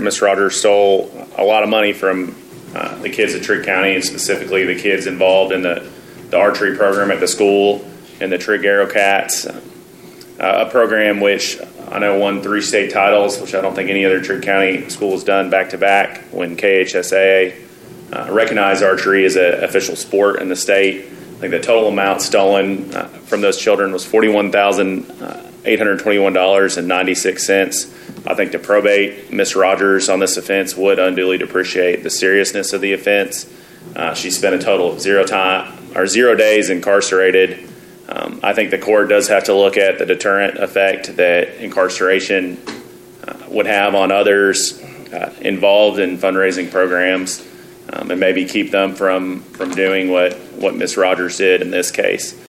Ms. Rogers stole a lot of money from the kids at Trigg County, and specifically the kids involved in the archery program at the school and the Trigg Arrow Cats, a program which I know won 3 state titles, which I don't think any other Trigg County school has done back-to-back, when KHSAA recognized archery as an official sport in the state. I think the total amount stolen from those children was $41,821.96. I think to probate Ms. Rogers on this offense would unduly depreciate the seriousness of the offense. She spent a total of 0 days incarcerated. I think the court does have to look at the deterrent effect that incarceration would have on others involved in fundraising programs, and maybe keep them from doing what Ms. Rogers did in this case.